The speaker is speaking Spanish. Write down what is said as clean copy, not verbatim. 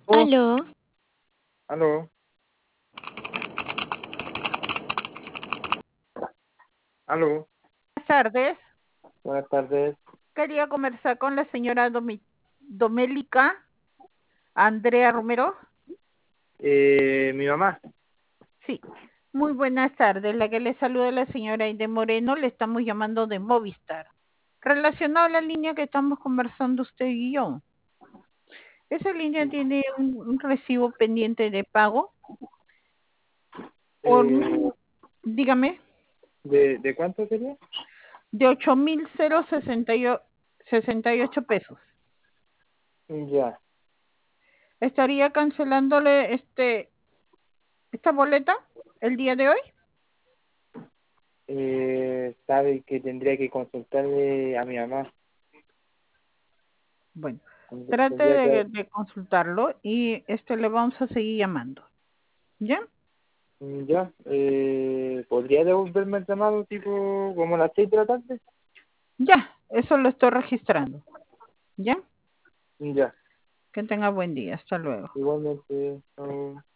Oh, Aló, aló, aló, Buenas tardes. buenas tardes. Quería conversar con la señora Domélica Andrea Romero. Mi mamá. Sí. Muy buenas tardes. La que le saluda es la señora Aide Moreno. Le estamos llamando de Movistar. Relacionado a la línea que estamos conversando usted y yo. Esa línea tiene un recibo pendiente de pago por, Eh, dígame, ¿De cuánto sería? de 8.068 pesos. Ya. ¿Estaría cancelándole esta boleta el día de hoy? Sabe que tendría que consultarle a mi mamá. Bueno, trate Tendría que, de consultarlo y le vamos a seguir llamando. ¿Ya? ya. ¿Podría devolverme el llamado tipo como a las 6 de la tarde? Ya, eso lo estoy registrando. ¿Ya? Ya. Que tenga buen día. Hasta luego. Igualmente. Chao.